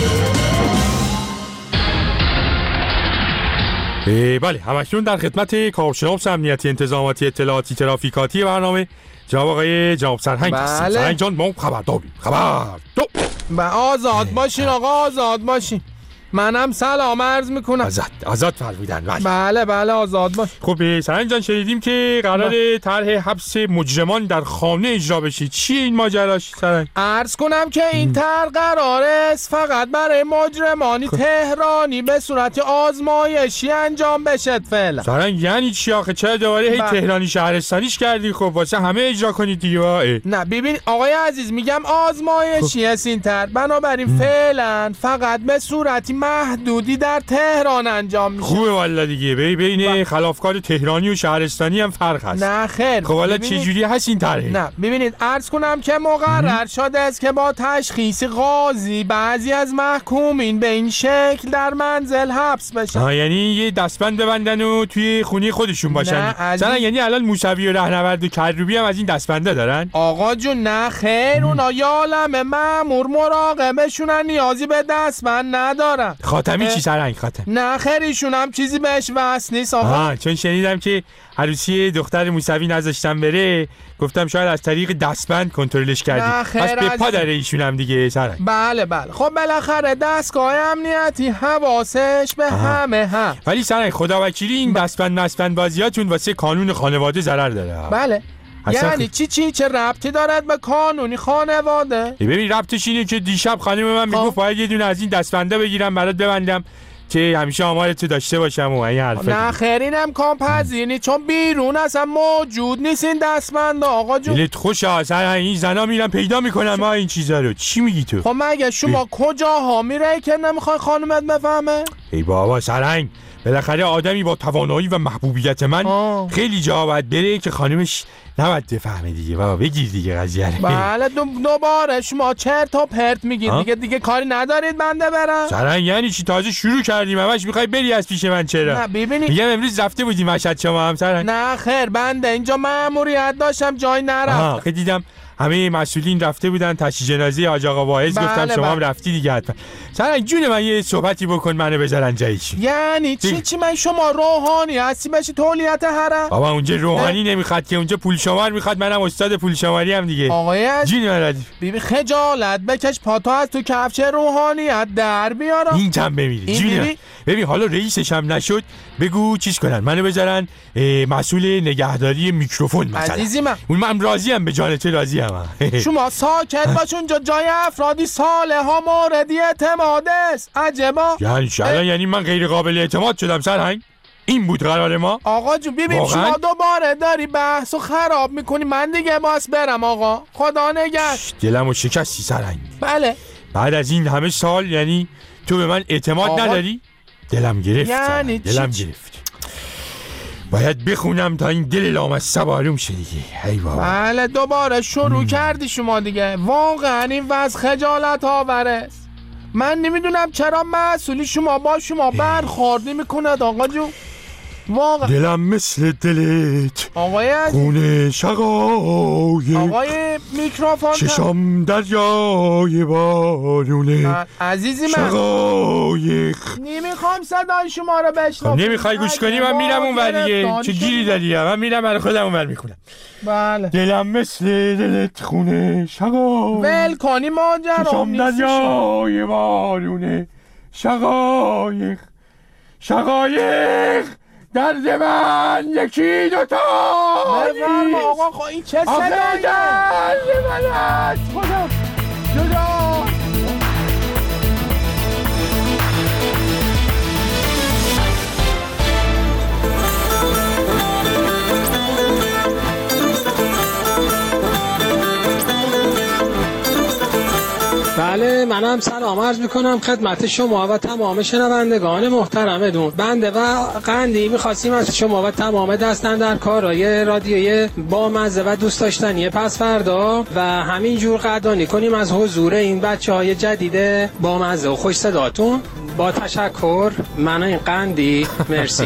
بله، همکنون در خدمت کارشناس امنیتی انتظاماتی اطلاعاتی ترافیکاتی برنامه جناب آقای جناب سرهنگ هستیم. بله. سرهنگ جان ما خبر داریم. خبر دو با آزاد باشین آقا، آزاد باشین. منم سلام عرض میکنم. آزاد آزاد فرمودن. بله بله بله آزاد باش. خب سرهنگ جان شنیدیم که قرار طرح حبس مجرمان در خانه اجرا بشه. چیه این ماجراش سرهنگ؟ عرض کنم که این طرح قرار است فقط برای مجرمانی تهرانی به صورت آزمایشی انجام بشه فعلا. سرهنگ یعنی چی آخه؟ چرا دوباره هی تهرانی شهرستانیش کردی؟ خب واسه همه اجرا کنید دیگه. نه ببین آقای عزیز، میگم آزمایشی است این طرح، بنابراین فعلا فقط به صورتی محدودی در تهران انجام میشه. خوبه والا دیگه. ببین بین خلافکار تهرانی و شهرستانی هم فرق هست. نه خیر. خب حالا چه جوری هست این طرح؟ نه ببینید عرض کنم که مقرر شده است که با تشخیص قاضی بعضی از محکومین به این شکل در منزل حبس بشن. آها، یعنی یه دستبند ببندن و توی خونه خودشون باشن. مثلا یعنی الان موسوی و رهنورد و کروبی هم از این دستبنده دارن؟ آقا جون نه خیر، اونا یه عالمه مأمور مراقبشونن، نیازی به دستبند ندارن. خاتمی چی سرنگ خاتم؟ نه خیر، ایشون هم چیزی بهش وصل نیست آقا. آها، چون شنیدم که عروسی دختر موسوی نذاشتن بره، گفتم شاید از طریق دستبند کنترلش کردی. پس به پا داره ایشون هم دیگه سرنگ. بله بله. خب بالاخره دستگاه امنیتی حواسش به آها. همه هم. ولی سرنگ خدا وکیلی این دستبند نسبند بازیاتون واسه قانون خانواده ضرر داره. بله. یعنی چی چی چه ربطی دارد به قانونی خانواده؟ ببین ربطش اینه که دیشب خانم من میگفت باید یه دونه از این دستبنده بگیرم برات ببندم که همیشه آمارتو داشته باشم و این حرفا. نه خیر، اینم کامپزینی، چون بیرون اصلا موجود نیست این دستبنده آقا جون. دلت خوشه اصلا این زنا میرن پیدا میکنن ما این چیزا رو. چی میگی تو؟ خب مگه شما کجاها میره که نمیخوای خانومت بفهمه؟ ای بابا سرنگ، بالاخره آدمی با توانایی و محبوبیت من آه. خیلی جا باید بره که خانمش نباید بفهمه دیگه. بابا بگیر دیگه قضیه رو. بله دوباره شما چرت و پرت میگید دیگه. دیگه کاری ندارید بنده برم؟ سرنگ یعنی چی؟ تازه شروع کردیم همش میخوای بری از پیش من؟ چرا؟ نه ببینید میگم امروز رفته بودیم مشهد شما هم سرنگ. نه خیر، بنده اینجا مأموریت داشتم جای نرفتم. آها، که دیدم همه مسئولین رفته بودن تشییع جنازه حاج آقا واعظ. بله گفتم شما هم بله. رفتی دیگه حتما. سرنگ جون من یه صحبتی بکن منو بذارن جایی چی. یعنی چی چی من شما روحانی هستی بشی تولیت حرم؟ بابا اونجا روحانی نمیخواد که اونجا پول شمار میخواد. منم استاد پول شماری هم دیگه. آقای جون من بیبی خجالت بکش پاتا از تو کفش روحانیت در بیارم. این تم بمیری جون من. ببین حالا رئیسش هم نشد بگو چیز کنن منو بذارن مسئول نگهداری میکروفون مثلا. عزیزی من اون من راضی ام به جان تو راضی ام. شما ساکت باش اونجا جای افرادی صالح ها موردی اعتماد است. عجبا. یعنی شالا یعنی من غیر قابل اعتماد شدم سرهنگ؟ این بود قرار ما؟ آقا جون ببین شما دوباره داری بحثو خراب میکنی. من دیگه باس برم آقا. خدا نگهدار. دلمو شکستی سرهنگ. بله. بعد از این همه سال یعنی تو به من اعتماد آقا... نداری؟ دلم گرفت. یعنی دلم چی؟ گرفت. باید بخونم تا این دل لامصب آروم شه دیگه. ای بابا. بله دوباره شروع مم. کردی شما دیگه. واقعا این وضع خجالت آور است. من نمیدونم چرا مسئولی شما با شما برخورد نمی‌کند آقا جون. واقعا دلم مثل دلت آقای خونه شقایق. آقای میکروفون چشم دریای بارونه عزیزی من شقایق. نمیخوام صدای شما رو بشنوم. نمیخوای گوش کنی من میرم اون ور دیگه. چه گیری داری؟ من میرم برای خودم اون ور میخونم. بله دلم مثل دلت خونه شقایق. ول کنی ماجرا. چشم دریای بارونه شقایق شقایق. درد من یکی دوتا بفرما آقا. خب این چه صداییه؟ درد من از خدا جدا. بله منم سلام عرض میکنم خدمت شما و تمام شنوندگان محترمتون. بنده و قندی میخواستیم از شما و تمام دستن در کارهای رادیوی با مزه و دوست داشتنی پس فردا و همینجور قدردانی کنیم از حضور این بچه های جدید با مزه و خوش صداتون. با تشکر من این قندی. مرسی.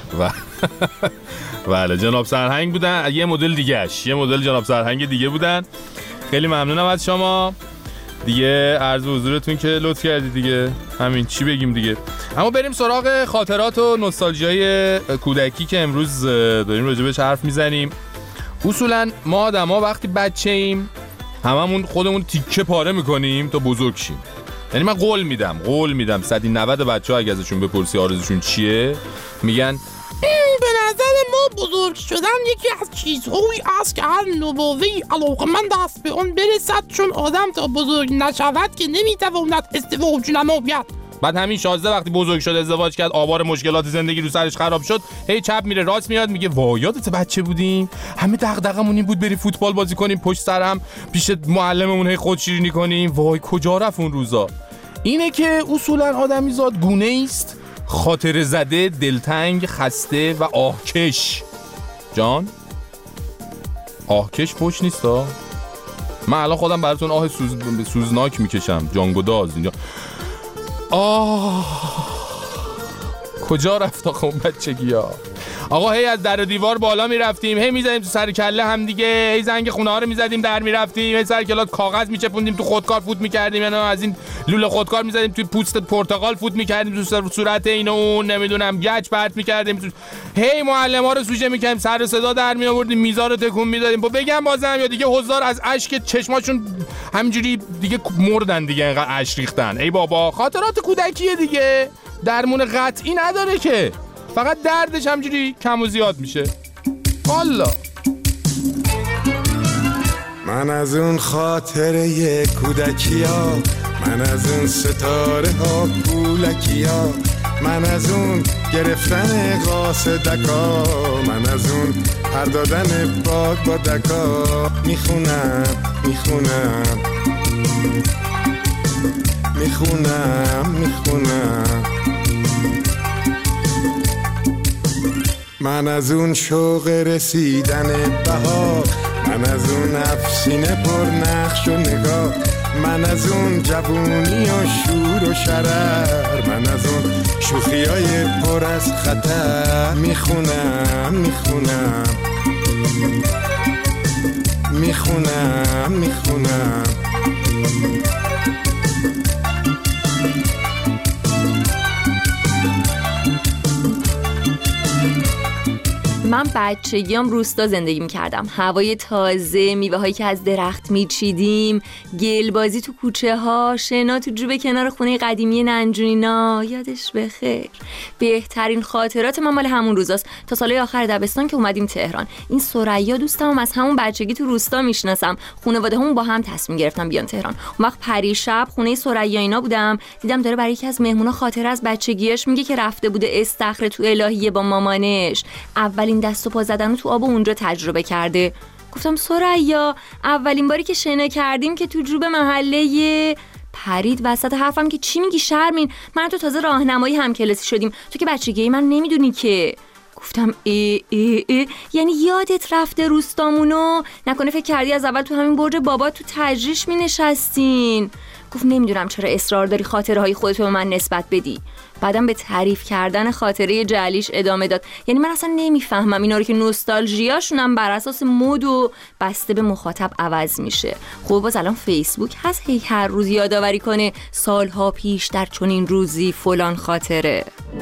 بله جناب سرهنگ بودن. یه مدل دیگهش یه مدل جناب سرهنگ دیگه بودن. خیلی ممنونم از شما دیگه. عرض حضورتون که لطف کردید دیگه. همین چی بگیم دیگه. اما بریم سراغ خاطرات و نوستالژیای کودکی که امروز داریم راجبش حرف میزنیم. اصولا ما آدما وقتی بچه ایم هممون خودمون تیکه پاره میکنیم تا بزرگ شیم. یعنی من قول میدم قول میدم صد و نود بچه‌ها اگه ازشون بپرسی آرزوشون چیه میگن به نظر ما بزرگ شدن یکی از چیزهایی است که هر نوباوه‌ای علاقه‌مند است به آن برسد، چون آدم تا بزرگ نشود که نمیتواند ازدواج نماید. بعد همین شازده وقتی بزرگ شد ازدواج کرد آوار مشکلات زندگی رو سرش خراب شد، هی چپ میره راست میاد میگه وای یادت بچه بودیم همه دغدغمون این بود بریم فوتبال بازی کنیم پشت سرم پیش معلممون هی خودشیرینی کنیم. وای کجا رفت اون روزا. اینه که اصولا آدمیزاد گونه است خاطر زده، دلتنگ، خسته و آهکش. جان آهکش پشت نیست ها. من الان خودم براتون آه سوز... سوزناک میکشم. جانگوداز اینجا. آه کجا رفت آخه اون بچگی ها. آقا هی از در و دیوار بالا میرفتیم، هی میزدیم تو سر کله هم دیگه، هی زنگ خونه ها رو میزدیم در میرفتیم، هی سر کلات کاغذ میچپوندیم تو خودکار فوت میکردیم، یعنی از این لوله خودکار میزدیم توی پوست پرتقال فوت میکردیم تو صورت این و اون، نمیدونم گچ پرت میکردیم تو... هی معلما رو سوژه میکردیم، سر صدا در می آوردیم، میزا رو تکون میدادیم. با بگم بازم یا دیگه حضار از اشک چشماشون همینجوری دیگه مردن دیگه، اینقدر اشک ریختن. ای بابا خاطرات کودکیه دیگه، درمون قطعی نداره که، فقط دردش همجوری کم و زیاد میشه. والا من از اون خاطره کودکی ها، من از اون ستاره ها پولکی ها، من از اون گرفتن قاصدکا، من از اون هر دادن باد با دکا. میخونم میخونم میخونم میخونم من از اون شوق رسیدن بهار، من از اون افسینه پر نقش و نگاه، من از اون جوونی و شور و شرر، من از اون شوخیای پر از خطر. میخونم میخونم میخونم میخونم من بچگیام روستا زندگی میکردم. هوای تازه، میوه هایی که از درخت میچیدیم، گل بازی تو کوچه ها، شنا تو جوب کنار خونه قدیمی ننجونینا. یادش بخیر. بهترین خاطرات من مال همون روزاست. تا سالهای آخر دبستان که اومدیم تهران. این ثریا دوستم از همون بچگی تو روستا میشناسم. خانواده همون با هم تصمیم گرفتن بیان تهران. اون وقت پریشب خونه ثریا اینا بودم، دیدم داره برای یکی از مهمونا خاطره از بچگیش میگه که رفته بوده استخر تو الهیه با مامانش. اولین دست و پا زدن تو آب اونجا تجربه کرده. گفتم ثریا اولین باری که شنا کردیم که تو جوب محله. پرید وسط حرفم که چی میگی شرمین، من تو تازه راهنمایی هم کلاسی شدیم، تو که بچگی من نمیدونی که. گفتم ای ای ای یعنی یادت رفته روستامونو؟ نکنه فکر کردی از اول تو همین برج بابا تو تجریش می نشستین؟ گفت نمیدونم چرا اصرار داری خاطره های خودتو به من نسبت بدی. بعدم به تعریف کردن خاطره جعلیش ادامه داد. یعنی من اصلا نمیفهمم اینا رو که نوستالژیاشونم بر اساس مود و بسته به مخاطب عوض میشه. خب باز الان فیسبوک هست هی هر روز یادآوری کنه سالها پیش در چنین روزی فلان خاطره.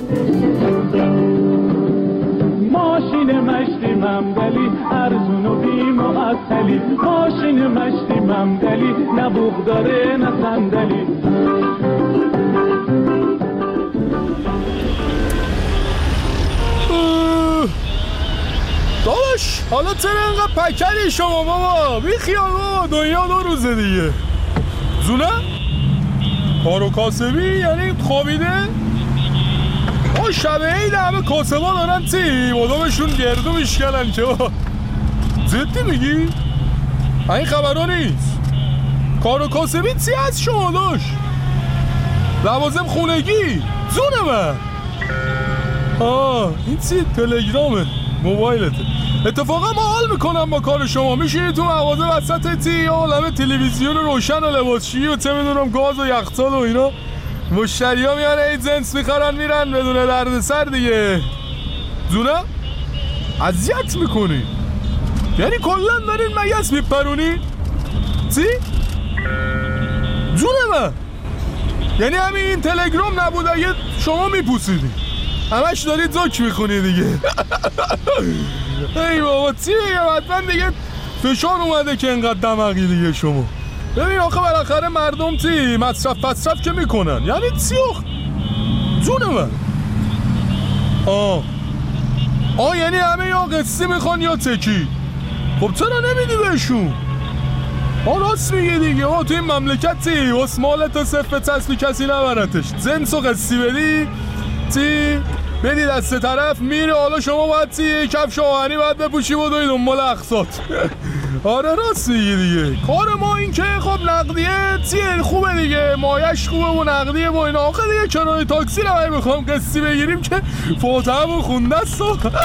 ماشین مشتی ممدلی ارزون و بی معطلی، ماشین مشتی ممدلی نه بوق داره نه صندلی. داداش حالا چرا اینقدر پکری شما بابا؟ بی خیال بابا، دنیا دو روزه دیگه. زونه؟ کار و کاسبی یعنی خوابیده؟ آه شبه این همه کاسبا دارن چی؟ مدامشون گردو میشکنن که زدی میگی؟ این خبرها نیست. کار و کاسبی چی هست شما داشت؟ لوازم خونگی؟ زونه من؟ آه این چی؟ تلگرامه موبایلته. اتفاقا ما حال میکنم با کار شما. میشینی تو مغازه وسط تی یا عالمه تلویزیون روشن و لباسشویی و چه میدونم گاز و یخچال و اینا، مشتری ها میان ای جنس میخرن میرن بدون درد سر دیگه. زونه؟ اذیت میکنی؟ یعنی کلن دارین مگس میپرونی؟ چی؟ زونه من؟ یعنی همین این تلگرام نبود اگه شما میپوسیدی همش دارید زاک میخونی دیگه. ای بابا چی بگم، حتما دیگه فشار اومده که انقدر دماغی دیگه شما. ببین آخه بالاخره مردم چی مصرف مصرف که میکنن، یعنی چی آخه جونه من؟ آه آه یعنی همه یا قصی میخوان یا تکی. خب چرا نمیدی بهشون؟ آه راست میگه دیگه. آه تو این مملکت چی اسمالت و صفت تصلی کسی نبرتش. جنس و قصی بدی چی بدی دست طرف میره. حالا شما باید چی کفش آهنی باید بپوشی و دوی دنبال اقساط. آره راست میگی دیگه. کار ما این که خب نقدیه چیه خوبه دیگه، مایش خوبه و نقدیه و اینا. آخه دیگه کرایه تاکسی رو باید بخوام قسطی بگیریم که فاتحه و خونده است.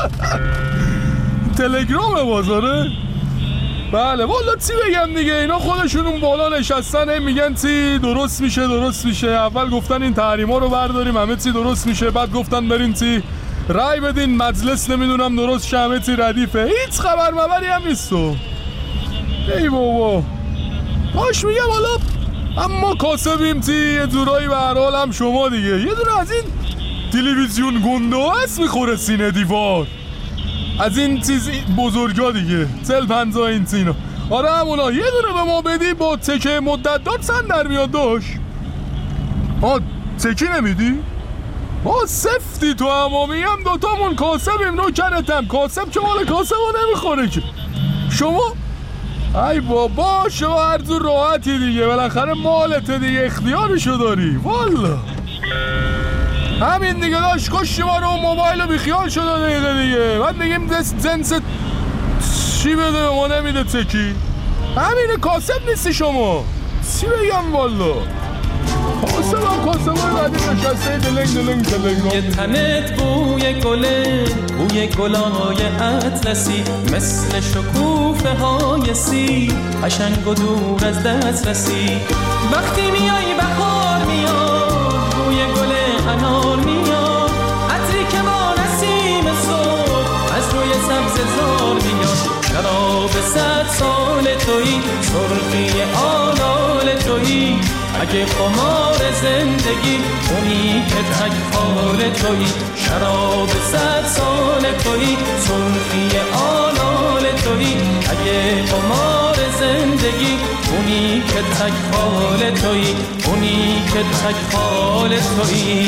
تلگرام بازاره. بله والا چی بگم دیگه، اینا خودشون اون بالا نشستن میگن چی درست میشه درست میشه. اول گفتن این تحریما رو برداریم همه چی درست میشه، بعد گفتن برین چی رای بدین مجلس نمیدونم درست شه همه چی ردیفه. هیچ خبر مبری هم نیستو. ای بابا باش میگم حالا اما کاسبیم چی یه جورایی به هر حال هم شما دیگه. یه دونه از این تلویزیون گنده هست میخوره سینه دیوار، از این چیز بزرگا دیگه چل پنجاه این سینا. آره همونا یه دونه به ما بدی با تکه مدت دار سن در میاد داشت. آه تکی نمیدی؟ آه سفتی تو همامی هم دوتامون کاسبیم نوکرتم. کاسب که مال کاسب ها نمیخوره که شما. ای بابا شما هر زور راحتی دیگه، بالاخره مالت دیگه اختیارشو داری. والا همین دیگه داشت کش ما رو موبایل رو بیخیال شده دیگه دیگه. بعد میگیم جنس چی بده به ما نمیده تکی. همینه کاسب نیستی شما. چی بگم والا کاسب هم کاسب های بعدی نشسته دلنگ دلنگ دلنگ. یه تنت بوی گله بوی گلای اطلسی، مثل شکوفه های سی قشنگ و دور از دست رسی. وقتی میای بهار میاد بوی گل انار میاد، عطری که با نسیم صبح از روی سبز زار میاد. شراب صد سال تو اگه قمار زندگی اونی که تک حال تویی، شراب صد سال تویی، سرخی آلال تویی. اگه قمار زندگی اونی که تک حال تویی، اونی که تک حال تویی.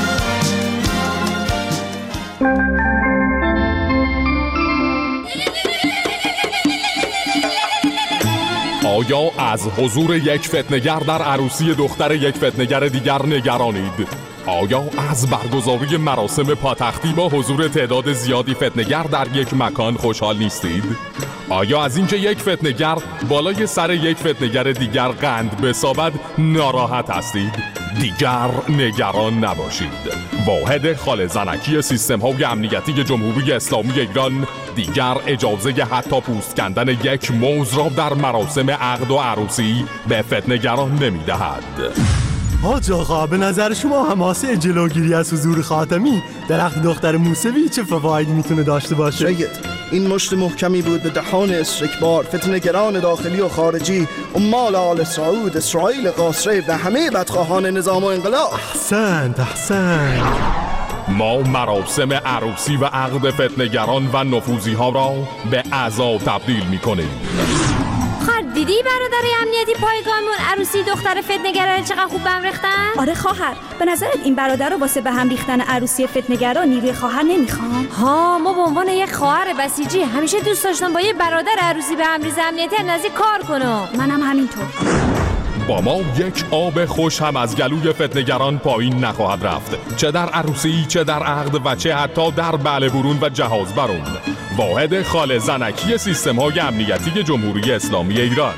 آیا از حضور یک فتنه‌گر در عروسی دختر یک فتنه‌گر دیگر نگرانید؟ آیا از برگزاری مراسم پاتختی با حضور تعداد زیادی فتنه‌گر در یک مکان خوشحال نیستید؟ آیا از اینکه یک فتنه‌گر بالای سر یک فتنه‌گر دیگر قند بسابد ناراحت هستید؟ دیگر نگران نباشید. واحد خال زنکی سیستم‌های امنیتی جمهوری اسلامی ایران دیگر اجازه حتی پوست کندن یک موز را در مراسم عقد و عروسی به فتنه‌گران نمی‌دهد. حاج آقا، به نظر شما حماسه جلوگیری از حضور خاتمی درخت دختر موسوی چه فوایدی میتونه داشته باشه؟ شاید این مشت محکمی بود به دهان استکبار، فتنه‌گران داخلی و خارجی، عمال آل سعود، اسرائیل قاصره و همه بدخواهان نظام و انقلاب. احسنت احسنت. ما مراسم عروسی و عقد فتنه‌گران و نفوذی ها را به عزا تبدیل میکنیم. دیدی برادرای امنیتی پایگاهمون عروسی دختر فتنه‌گرا چقدر خوب بهم ریختن؟ آره خواهر، به نظرت این برادر رو واسه به هم ریختن عروسی فتنه‌گرا نیروی خواهر نمیخوام؟ ها، ما به عنوان یک خواهر بسیجی همیشه دوست داشتم با یه برادر عروسی به هم ریز امنیتی نزدیک کار کنم. منم همینطور. با ما یک آب خوش هم از گلوی فتنه‌گران پایین نخواهد رفت، چه در عروسی، چه در عقد و چه حتی در بله برون و جهاز برون. واحد خال زنکی سیستم‌های امنیتی جمهوری اسلامی ایران.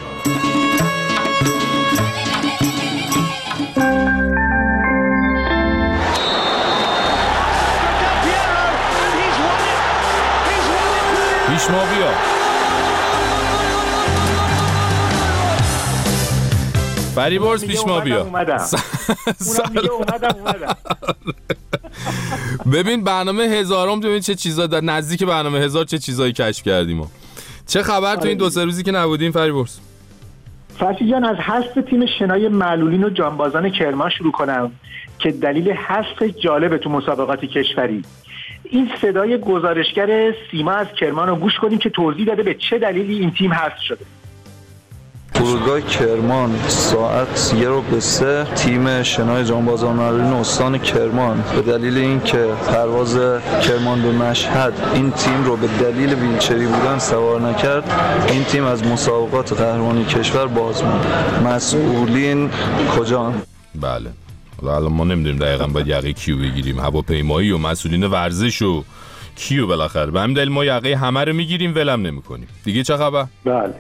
پیش ما بیا. فریبرز پیش ما بیا. ببین برنامه هزارم تو ببین چه چیزا در نزدیک برنامه هزار چه چیزایی کشف کردیم ما. چه خبر تو این دو سه روزی که نبودیم فریبرز؟ فرشید جان، از حذف تیم شنای معلولین و جانبازان کرمان شروع کنم که دلیل حذف جالب تو مسابقات کشوری. این صدای گزارشگر سیما از کرمان رو گوش کنیم که توضیح داده به چه دلیلی این تیم حذف شده. فرودگاه کرمان ساعت یه رو به سه تیم شنای جانبازان معلولین استان کرمان به دلیل اینکه پرواز کرمان به مشهد این تیم رو به دلیل ویلچری بودن سوار نکرد، این تیم از مسابقات قهرمانی کشور باز موند. مسئولین کجان؟ بله، حالا الان ما نمیدونیم دقیقاً باید یقه کیو بگیریم، هواپیمایی و مسئولین ورزش و کیو بالاخره. به همین دلیل ما یقه همه رو میگیریم ولم نمیکنیم. دیگه چه خبر؟ بله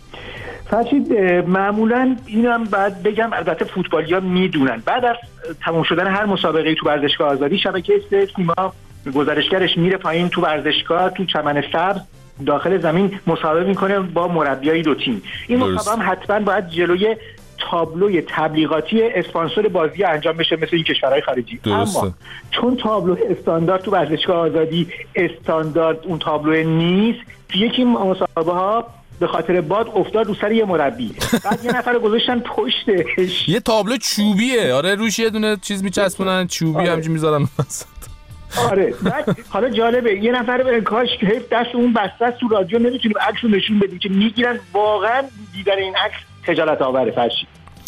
فرشید، معمولا اینم بعد بگم، البته فوتبالی‌ها میدونن بعد از تموم شدن هر مسابقه‌ای تو ورزشگاه آزادی شبکه سیما گزارشگرش میره پایین تو ورزشگاه تو چمن سبز داخل زمین مسابقه میکنه با مربیای دو تیم. این مسابقه هم حتما باید جلوی تابلوی تبلیغاتی اسپانسر بازی انجام بشه مثل این کشورهای خارجی. درسته. اما چون تابلو استاندارد تو ورزشگاه آزادی استاندارد اون تابلو نیست، یکی مسابقه ها به خاطر باد افتاد رو سر یه مربی، بعد یه نفر رو گذاشتن پشتش. یه تابلو چوبیه، آره روش یه دونه چیز میچسبونن چوبی آره. همینجوری میذارن وسط. آره بعد حالا جالبه یه نفر به کاش که دست اون بسته است تو رادیو نمیتونیم عکس رو نشون بدیم که میگیرن، واقعا دیدن این عکس خجالت آوره فرشید.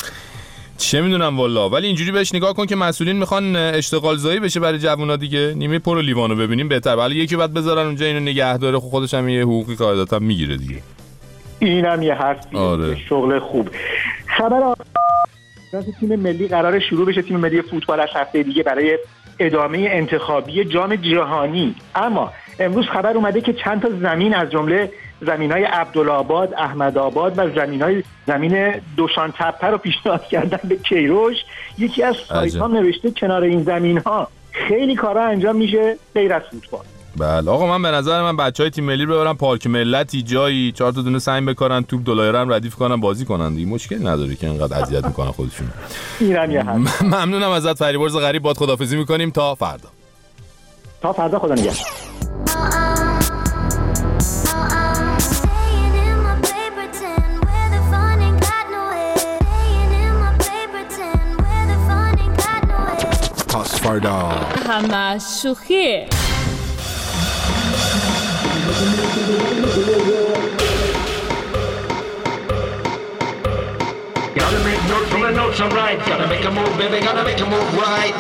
چه میدونم والله، ولی اینجوری بهش نگاه کن که مسئولین میخوان اشتغال زایی بشه برای جوونا دیگه، نیمه پر و لیوانو ببینیم بهتر، ولی یکی بعد بذارن اونجا اینو نگه داره، خودش هم یه حقوقی قاعدتا میگیره دیگه. اینم یه حرفی. آره. شغل خوب. خبر آخر تیم ملی قراره شروع بشه، تیم ملی فوتبال از هفته دیگه برای ادامه انتخابی جام جهانی. اما امروز خبر اومده که چند تا زمین از جمله زمین‌های عبدالآباد، احمدآباد و زمین‌های زمین دوشان تپه رو پیشنهاد کردن به کیروش. یکی از سایت‌ها نوشته کنار این زمین‌ها خیلی کارا انجام میشه غیر از فوتبال. بله آقا، من به نظر من بچهای تیم ملی رو ببرن پارک ملتی جایی چهار تا دونه سنگ بکارن، توپ دلایره هم ردیف کنن بازی کنن دیگه، مشکلی نداره که اینقدر اذیت میکنن خودشون. اینم یه حرف. ممنونم ازت فریبرز غریب، باد خداحافظی میکنیم تا فردا. تا فردا، خدا نگهدار. فردا. همه شوخی. Gotta make notes from the notes are right. Gotta make a move, baby. Gotta make a move right.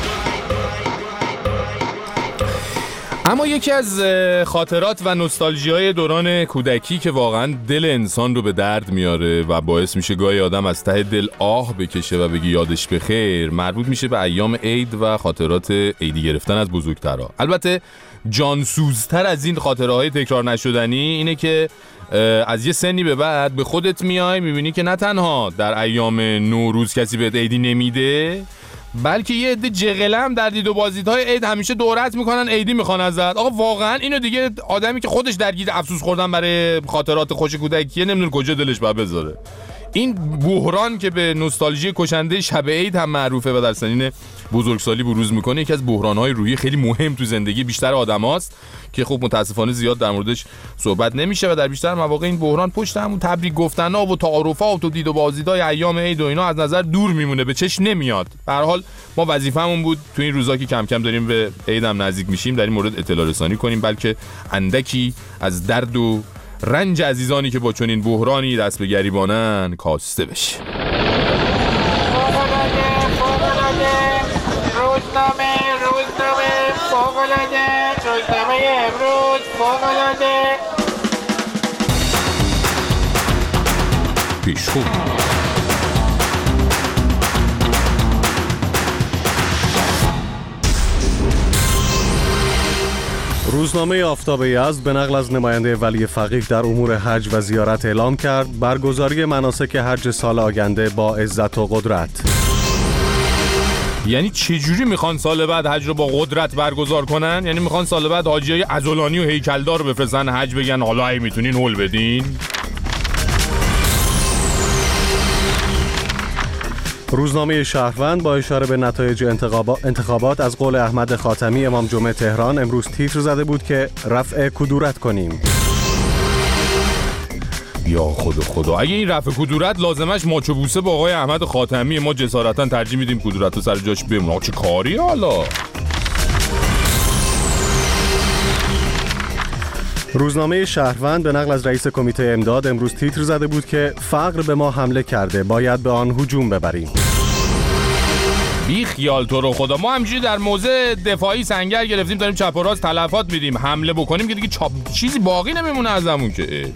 اما یکی از خاطرات و نوستالژی‌های دوران کودکی که واقعا دل انسان رو به درد میاره و باعث میشه گاهی آدم از ته دل آه بکشه و بگی یادش بخیر، مربوط میشه به ایام عید و خاطرات عیدی گرفتن از بزرگترها. البته جانسوزتر از این خاطره‌های تکرار نشدنی اینه که از یه سنی به بعد به خودت میای میبینی که نه تنها در ایام نوروز کسی بهت عیدی نمیده، بلکه یه عده جغله هم در دید و بازدیدهای عید همیشه دورت میکنن عیدی میخوان ازت. آقا واقعا اینو دیگه آدمی که خودش درگیر افسوس خوردن برای خاطرات خوش کودکیه نمیدونه کجا دلش باید بذاره. این بحران که به نوستالژی کشنده شب عید هم معروفه و در سنین بزرگسالی بروز میکنه، یکی از بحران‌های روحی خیلی مهم تو زندگی بیشتر آدماست که خب متاسفانه زیاد در موردش صحبت نمیشه و در بیشتر مواقع این بحران پشت همون تبریک گفتن‌ها و تعارفات و دید و بازدیدهای ایام عید و اینا از نظر دور میمونه، به چشم نمیاد. به هر حال ما وظیفه‌مون بود تو این روزا که کم کم داریم به عید هم نزدیک میشیم در این مورد اطلاع رسانی کنیم، بلکه اندکی از درد و رنج عزیزانی که با چنین بحرانی دست به گریبانن کاسته بشه. روزنامه روزنامه فوق‌العاده، روزنامه امروز فوق‌العاده. پیشخو روزنامه آفتاب یزد به نقل از نماینده ولی فقیه در امور حج و زیارت اعلام کرد برگزاری مناسک حج سال آینده با عزت و قدرت. یعنی چجوری میخوان سال بعد حج رو با قدرت برگزار کنن؟ یعنی میخوان سال بعد حاجیای عضلانی و هیکلدار رو بفرستن حج بگن حالا ای میتونین هول بدین؟ روزنامه شهروند با اشاره به نتایج انتخابات از قول احمد خاتمی امام جمعه تهران امروز تیتر زده بود که رفع کدورت کنیم. یا خدا خدا، اگه این رفع کدورت لازمش ماچو بوسه با آقای احمد خاتمی، ما جسارتا ترجیح میدیم کدورت رو سر جاش بمونه. چه کاری حالا؟ روزنامه شهروند به نقل از رئیس کمیته امداد امروز تیتر زده بود که فقر به ما حمله کرده، باید به آن هجوم ببریم. بی خیال تو رو خدا، ما همینجوری در موضع دفاعی سنگر گرفتیم داریم چپ و راست تلفات میدیم، حمله بکنیم که دیگه چاپ... چیزی باقی نمیمونه ازمون که.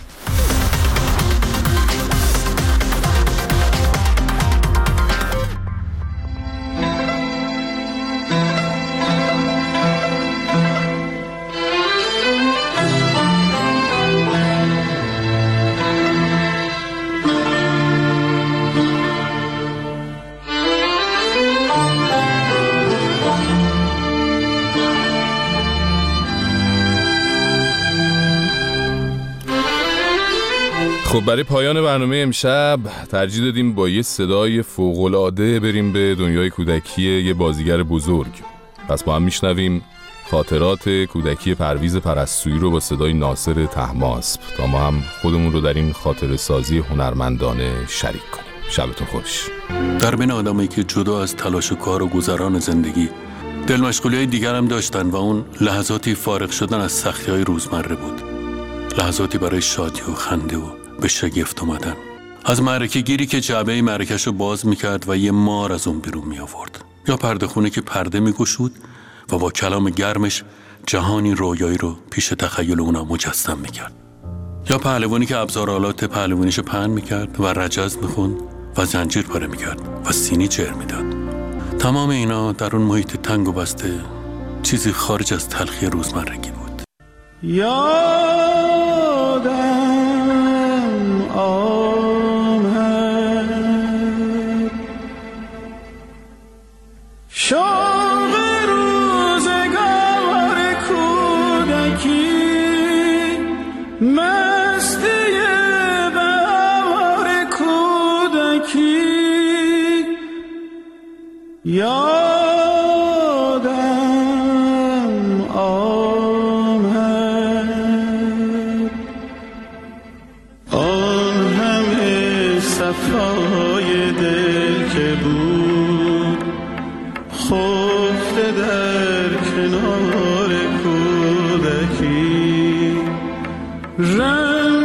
خب برای پایان برنامه امشب ترجیح دادیم با یه صدای فوق‌العاده بریم به دنیای کودکی یه بازیگر بزرگ. پس با هم میشنویم خاطرات کودکی پرویز پرستویی رو با صدای ناصر طهماسب تا ما هم خودمون رو در این خاطره سازی هنرمندانه شریک کنیم. شبتون خوش. در بین آدمایی که جدا از تلاش و کار و گذران زندگی دل مشغولی‌های دیگر هم داشتن و اون لحظاتی فارغ شدن از سختی‌های روزمره بود، لحظاتی برای شادی و خنده و به شگفت اومدن، از معرکه گیری که جعبه معرکش رو باز میکرد و یه مار از اون بیرون می آورد، یا پرده خونه که پرده میگشود و با کلام گرمش جهانی رویایی رو پیش تخیل اونا مجسم میکرد، یا پهلوانی که ابزارآلات پهلوانیش رو پهن میکرد و رجز میخوند و زنجیر پاره میکرد و سینی جر میداد. تمام اینا در اون محیط تنگ و بسته چیزی خارج از تلخی روزمرگی بود. یادم آمد شوق روزگار کودکی، مستی بهار کودکی، یادم آمد آن همه صفای دل که بود خفته یار کودکی رنگ